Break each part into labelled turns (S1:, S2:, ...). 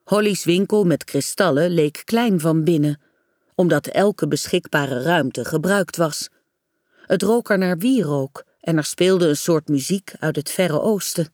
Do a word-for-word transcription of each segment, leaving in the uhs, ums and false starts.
S1: Holly's winkel met kristallen leek klein van binnen, omdat elke beschikbare ruimte gebruikt was. Het rook er naar wierook en er speelde een soort muziek uit het Verre Oosten.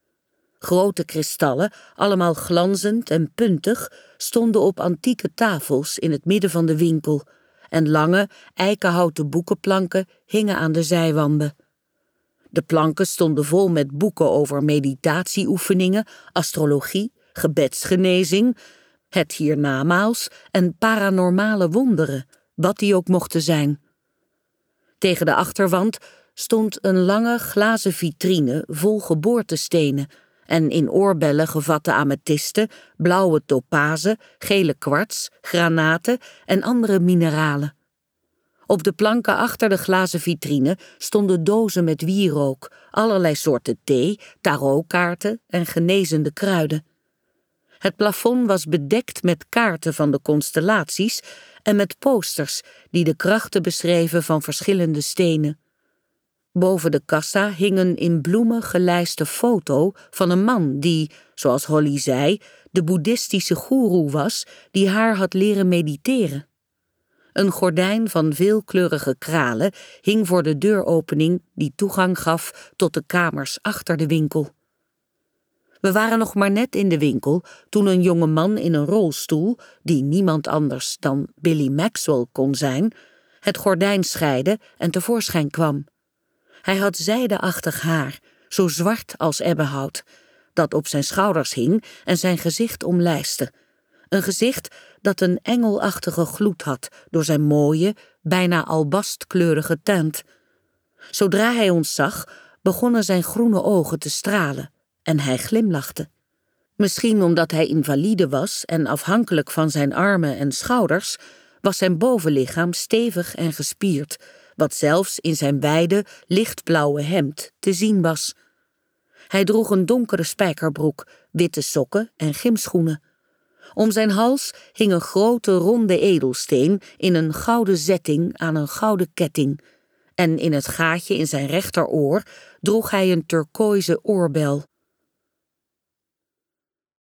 S1: Grote kristallen, allemaal glanzend en puntig, stonden op antieke tafels in het midden van de winkel en lange, eikenhouten boekenplanken hingen aan de zijwanden. De planken stonden vol met boeken over meditatieoefeningen, astrologie, gebedsgenezing, het hiernamaals en paranormale wonderen, wat die ook mochten zijn. Tegen de achterwand stond een lange glazen vitrine vol geboortestenen en in oorbellen gevatte amethysten, blauwe topazen, gele kwarts, granaten en andere mineralen. Op de planken achter de glazen vitrine stonden dozen met wierook, allerlei soorten thee, tarotkaarten en genezende kruiden. Het plafond was bedekt met kaarten van de constellaties en met posters die de krachten beschreven van verschillende stenen. Boven de kassa hing een in bloemen gelijste foto van een man die, zoals Holly zei, de boeddhistische goeroe was die haar had leren mediteren. Een gordijn van veelkleurige kralen hing voor de deuropening die toegang gaf tot de kamers achter de winkel. We waren nog maar net in de winkel toen een jonge man in een rolstoel, die niemand anders dan Billy Maxwell kon zijn, het gordijn scheidde en tevoorschijn kwam. Hij had zijdeachtig haar, zo zwart als ebbenhout, dat op zijn schouders hing en zijn gezicht omlijstte. Een gezicht dat een engelachtige gloed had door zijn mooie, bijna albastkleurige tint. Zodra hij ons zag, begonnen zijn groene ogen te stralen en hij glimlachte. Misschien omdat hij invalide was en afhankelijk van zijn armen en schouders, was zijn bovenlichaam stevig en gespierd, wat zelfs in zijn wijde, lichtblauwe hemd te zien was. Hij droeg een donkere spijkerbroek, witte sokken en gymschoenen. Om zijn hals hing een grote ronde edelsteen in een gouden zetting aan een gouden ketting, en in het gaatje in zijn rechteroor droeg hij een turkooizen oorbel.